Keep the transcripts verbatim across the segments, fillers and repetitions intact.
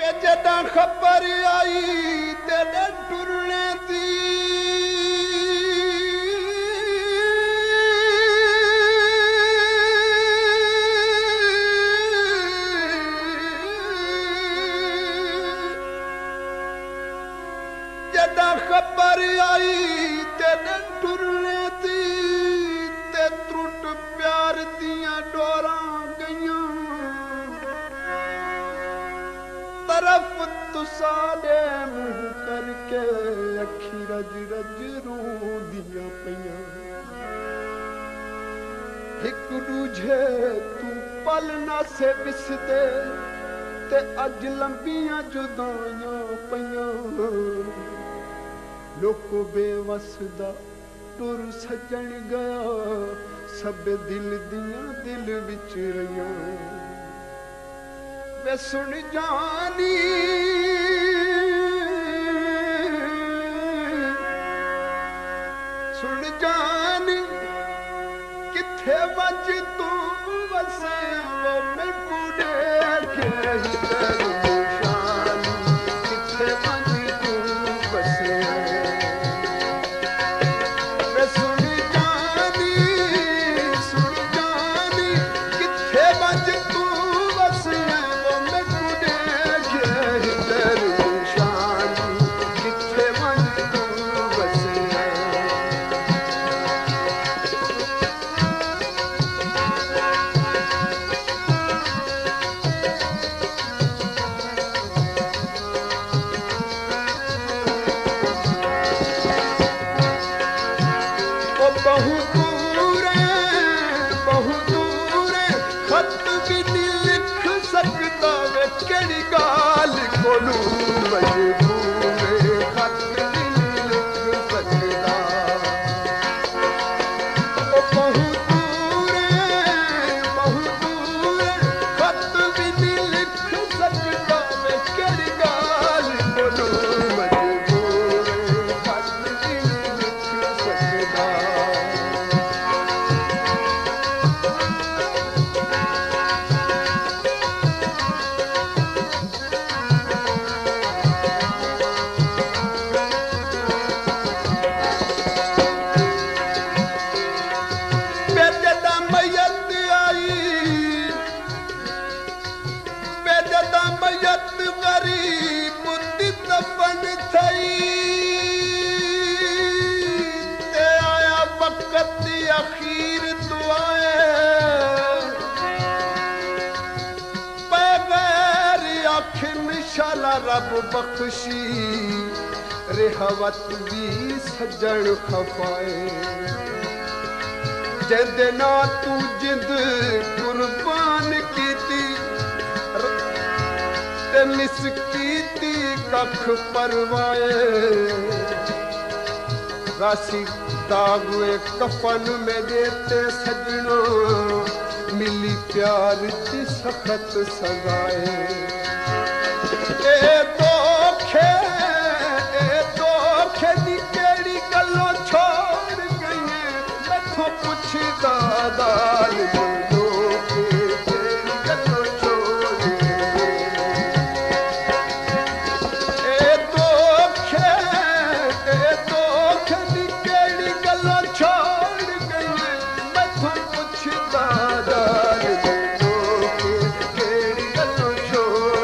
के जदा खबर आई तेरे टुरने दी जदा खबर आई तेरे टुरने दी ते त्रुट प्यार दियां डोरां गईयां तरफ तुसाले मुंह करके अखी रज रज रोंदियां पईयां हिक दूजे तू पल ना से विसदे ते अज लंबियां जुदाइयां पईयां लोको बेवसदा टुर सजन गया सब दिल दियां दिल विच रहियां वे सुन जानी सुन जानी किथे वज तू वसे वो मैं कुड़े के तेरी निशानी किथे वज तू वसे वे सुन जानी सुन जानी किथे वज तू वसे केड़ी गाल कोलू मजबूर खत नहीं लिख सकदा ओ बहुत दूर बहुत दूर खत भी नहीं लिख सकदा मैं केड़ी गाल कोलू मजबूर खत नहीं लिख सकदा गरीब दफन थई ते आया वक्त अखीर दुआए बगैर आखिन शाला रब बख्शी रिहावत भी सजन खफाए जिंदे ना तू जिंद कुर्बान कीती मिस कीती कख परवाए राशि दागुए कफन में देते सजनो मिली प्यार की सखत सजाए ए धोखे ए धोखे दी केड़ी गल्लों छोड़ गई मैथों पुछदा दाल छोड़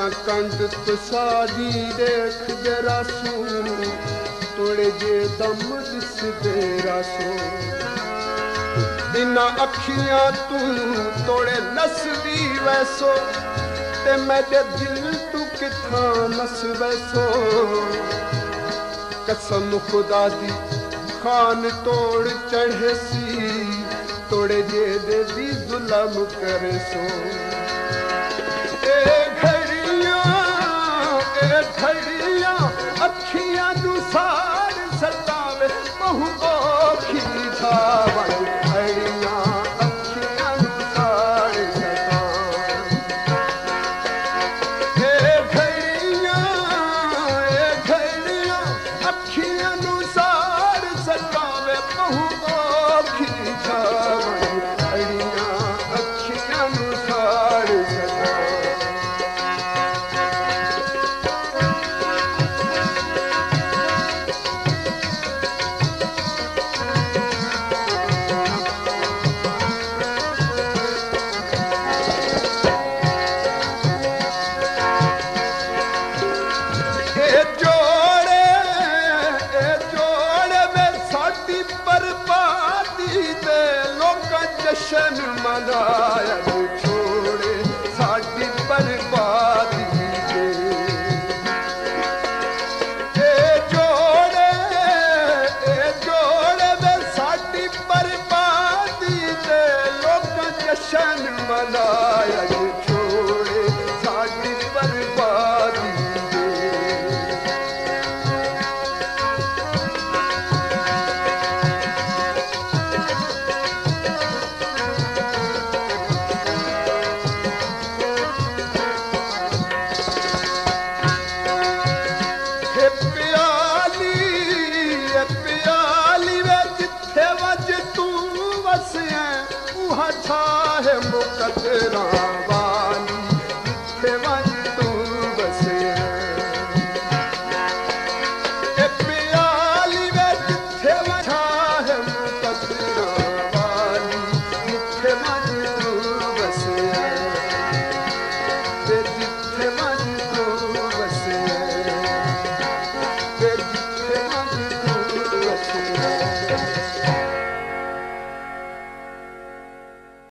कंड तुसाजी देख दे रासू तोड़े जे दम दिस दे रासो इना अखियां तू तोड़े नसदी वैसो ते मेरे दिल तू किथा नस वैसो कसम खुदा दी खान तोड़ चढ़े सी तोड़े जे दे दी जुल्म करे सो ए घड़ियां ए घड़ियां अखियां नू साड़ सतावे बहु औखी छावण घड़ियां अखियां नू साड़ सतावे ए घड़ियां ए घड़ियां अखियां नू साड़ सतावे बहु औखी छावण घड़ियां अखियां नू साड़ सतावे जशन मनाया छोड़े साडी बर्बादी दे ए जोड़े ए जोड़े वे साडी बर्बादी दे लोग जशन मनाया छोड़े साडी बर्बादी है मुकदरा